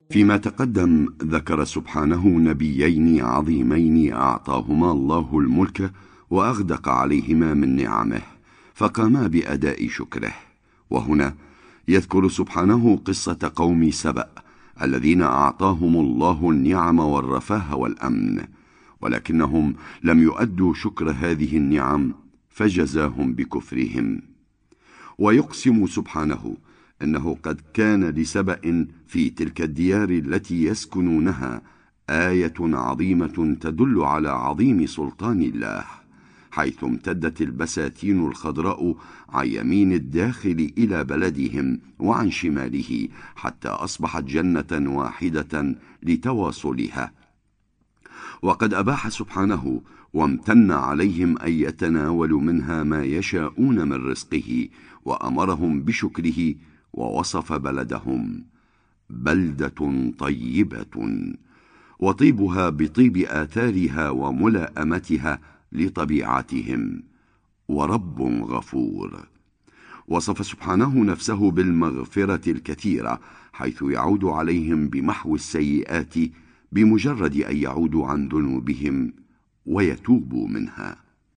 فيما تقدم ذكر سبحانه نبيين عظيمين أعطاهما الله الملك وأغدق عليهما من نعمه فقاما بأداء شكره. وهنا يذكر سبحانه قصة قوم سبأ الذين أعطاهم الله النعم والرفاه والأمن، ولكنهم لم يؤدوا شكر هذه النعم فجزاهم بكفرهم. ويقسم سبحانه إنه قد كان لسبأ في تلك الديار التي يسكنونها آية عظيمة تدل على عظيم سلطان الله، حيث امتدت البساتين الخضراء عن يمين الداخل إلى بلدهم وعن شماله حتى أصبحت جنة واحدة لتواصلها. وقد أباح سبحانه وامتن عليهم أن يتناولوا منها ما يشاءون من رزقه، وأمرهم بشكره، ووصف بلدهم بلدة طيبة، وطيبها بطيب آثارها وملائمتها لطبيعتهم، ورب غفور. وصف سبحانه نفسه بالمغفرة الكثيرة، حيث يعود عليهم بمحو السيئات بمجرد أن يعودوا عن ذنوبهم ويتوبوا منها.